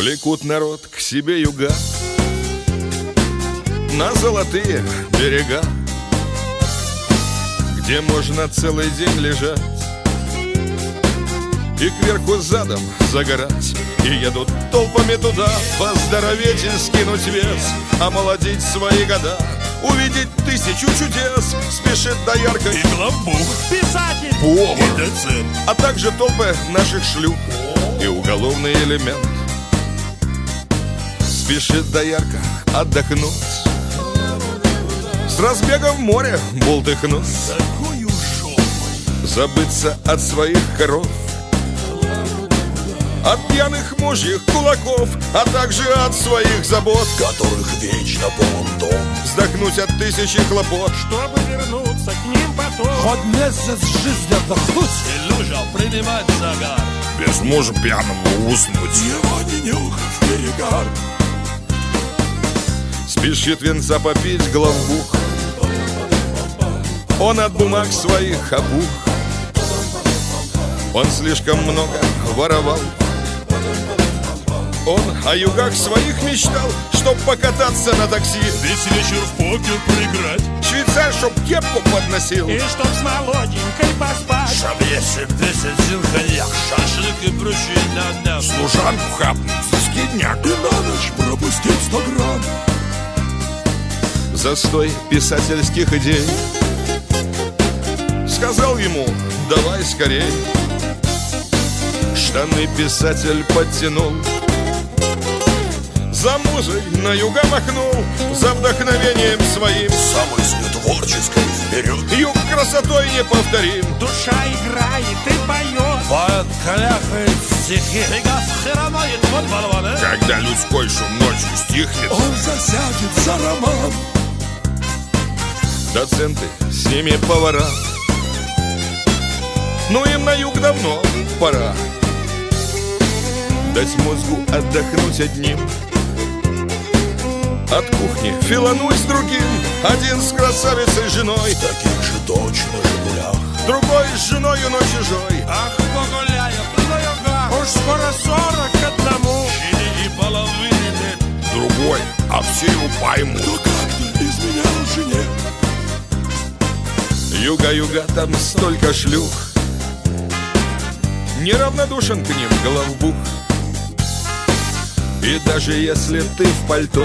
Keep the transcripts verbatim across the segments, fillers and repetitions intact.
Влекут народ к себе юга, на золотые берега, где можно целый день лежать и кверху задом загорать. И едут толпами туда поздороветь и скинуть вес, омолодить свои года, увидеть тысячу чудес. Спешит доярка и главбух, писатель, повар, и доцент, а также толпы наших шлюх и уголовный элемент. Спешит доярка отдохнуть, с разбега в море бултыхнуть, такую жопой забыться от своих коров, от пьяных мужьих кулаков, а также от своих забот, которых вечно полон дом. Вздохнуть от тысячи хлопот, чтобы вернуться к ним потом. Хоть месяц жизни отдохнуть и лужа принимать загар, без мужа пьяного уснуть, его не нюхать в перегар. Спешит венца попить главбух, он от бумаг своих опух, он слишком много воровал, он о югах своих мечтал, чтоб покататься на такси, весь вечер в покер проиграть, швейцар, чтоб кепку подносил, и чтоб с молоденькой поспать, чтоб если десять зил коньяк, шашлык и прочие на-на, служанку хапнуть за скидняк и на ночь пропустить сто грамм. Застой писательских идей сказал ему: давай скорей. Штаны писатель подтянул, за музой на юга махнул, за вдохновением своим, за мыслью творческой вперед. Юг красотой неповторим, душа играет и поет, поэт каляхает стихи, вот балваны. Когда людской шум ночью стихнет, он засядет за роман. Доценты, с ними повара, ну им на юг давно пора. Дать мозгу отдохнуть одним, от кухни филануть с другим. Один с красавицей женой, с таких же точно жигулях, другой с женою, но чужой. Ах, погуляю на югах, уж скоро сорок одному, чили и половины лет. Другой, а все его поймут, кто как-то изменял жене. Юга-юга, там столько шлюх, неравнодушен к ним главбух. И даже если ты в пальто,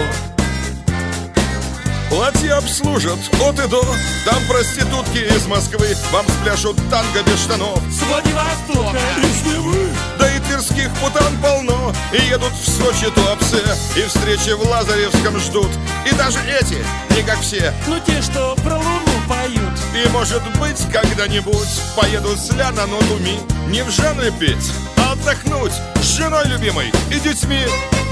платье обслужат от и до. Там проститутки из Москвы вам спляшут танго без штанов, с Владивостока, из Невы, да и тверских путан полно. И едут в Сочи туапсе, и встречи в Лазаревском ждут. И даже эти, не как все, ну те, что про Луну поют. И может быть когда-нибудь поедут с ля на ноту ми, не в жанре петь, а отдохнуть с женой любимой и детьми.